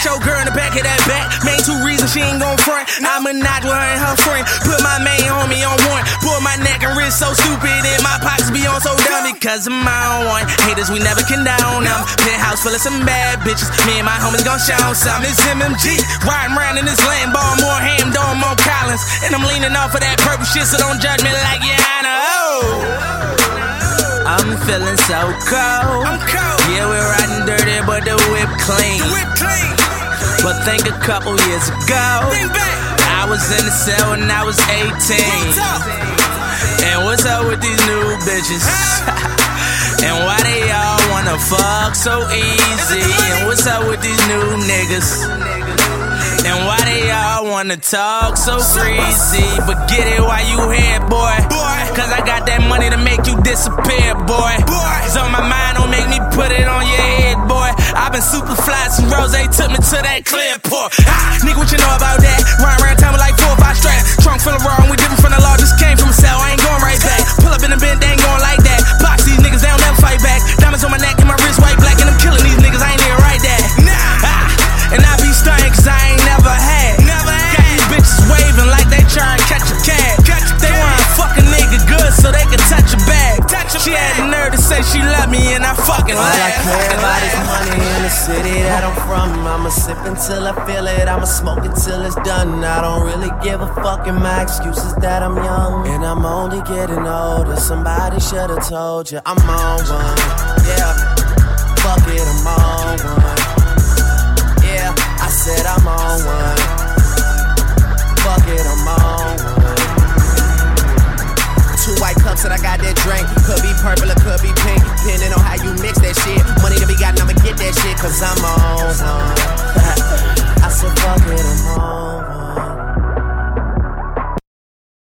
Hit your girl in the back of that back. Main two reasons she ain't gon' front. I'ma knock with her and her friend. Put my main homie on one. Pull my neck and wrist so stupid and my pockets be on so dumb because I'm my own one. Haters, we never condone them. Penthouse full of some bad bitches. Me and my homies gon' show some. It's MMG. Riding around in this Lambo, more ham, dome, more Collins. And I'm leaning off of that purple shit, so don't judge me like you know. I'm feeling so cold. I'm cold. Yeah, we're riding dirty, but the whip clean. But think a couple years ago, I was in the cell when I was 18. And what's up with these new bitches? And why they all wanna fuck so easy? And what's up with these new niggas? And why they all wanna talk so greasy? But get it while you here, boy. Cause I got that money to make you disappear, boy. It's on my mind, don't make me put it on your head, boy. I've been super fly, some rose took me to that clear port. Nigga, what you know about that? Run around town with like 4 or 5 straps. Trunk full of raw, and we different from the law. Just came from a cell, I ain't going right back. Pull up in the bin, they ain't going like that. Box these niggas, they don't never fight back. Diamonds on my neck and my wrist white black, and I'm killing these niggas, I ain't even right that. And I be stunning cause I ain't never had. Got these bitches waving like they trying to catch a cab. They wanna fuck a nigga good so they can touch a bag. She had the nerve to say she love me and I fucking laugh. All I care about is money in the city that I'm from. I'ma sip until I feel it, I'ma smoke it till it's done. I don't really give a fuck, and my excuse is that I'm young and I'm only getting older. Somebody should've told you I'm on one. Yeah, fuck it, I'm on one.